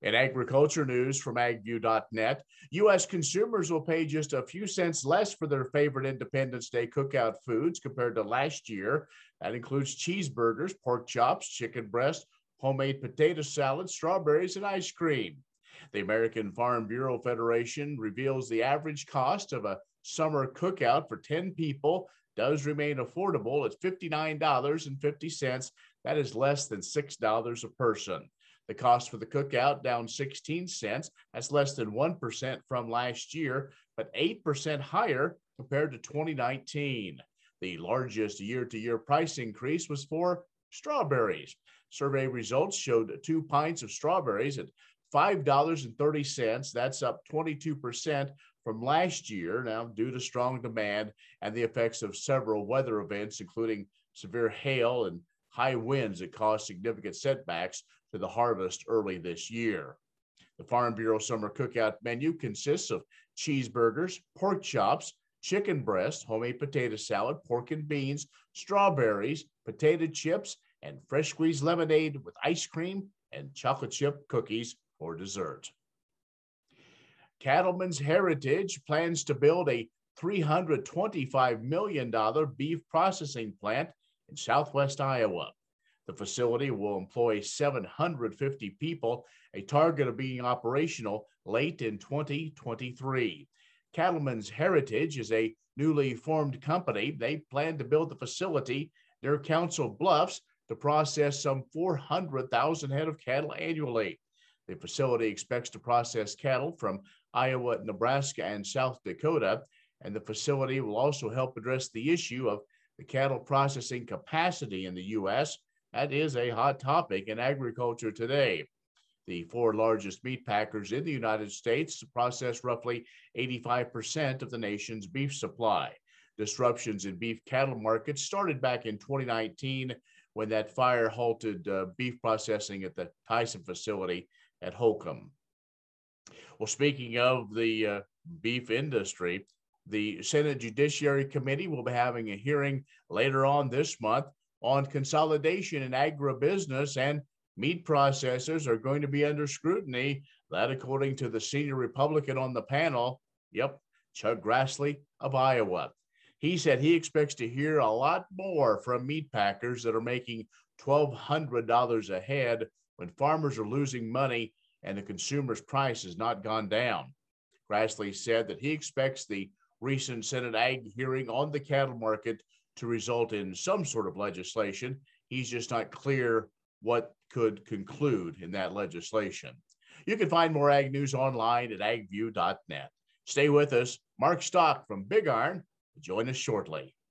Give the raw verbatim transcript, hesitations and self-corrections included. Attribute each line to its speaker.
Speaker 1: In agriculture news from ag view dot net, U S consumers will pay just a few cents less for their favorite Independence Day cookout foods compared to last year. That includes cheeseburgers, pork chops, chicken breast, homemade potato salad, strawberries, and ice cream. The American Farm Bureau Federation reveals the average cost of a summer cookout for ten people does remain affordable at fifty-nine dollars and fifty cents. That is less than six dollars a person. The cost for the cookout down sixteen cents. That's less than one percent from last year, but eight percent higher compared to twenty nineteen. The largest year-to-year price increase was for strawberries. Survey results showed two pints of strawberries at five dollars and thirty cents. That's up twenty-two percent from last year, now due to strong demand and the effects of several weather events, including severe hail and high winds that caused significant setbacks to the harvest early this year. The Farm Bureau Summer Cookout menu consists of cheeseburgers, pork chops, chicken breast, homemade potato salad, pork and beans, strawberries, potato chips, and fresh squeezed lemonade with ice cream and chocolate chip cookies for dessert. Cattlemen's Heritage plans to build a three hundred twenty-five million dollars beef processing plant in southwest Iowa. The facility will employ seven hundred fifty people, a target of being operational late in twenty twenty-three. Cattlemen's Heritage is a newly formed company. They plan to build the facility near Council Bluffs to process some four hundred thousand head of cattle annually. The facility expects to process cattle from Iowa, Nebraska, and South Dakota, and the facility will also help address the issue of the cattle processing capacity in the U S. That is a hot topic in agriculture today. The four largest meat packers in the United States process roughly eighty-five percent of the nation's beef supply. Disruptions in beef cattle markets started back in twenty nineteen when that fire halted uh, beef processing at the Tyson facility at Holcomb. Well, speaking of the uh, beef industry, the Senate Judiciary Committee will be having a hearing later on this month on consolidation in agribusiness, and meat processors are going to be under scrutiny. That, according to the senior Republican on the panel, yep, Chuck Grassley of Iowa. He said he expects to hear a lot more from meat packers that are making twelve hundred dollars a head when farmers are losing money and the consumer's price has not gone down. Grassley said that he expects the recent Senate Ag hearing on the cattle market to result in some sort of legislation. He's just not clear what could conclude in that legislation. You can find more ag news online at ag view dot net. Stay with us. Mark Stock from Big Iron will join us shortly.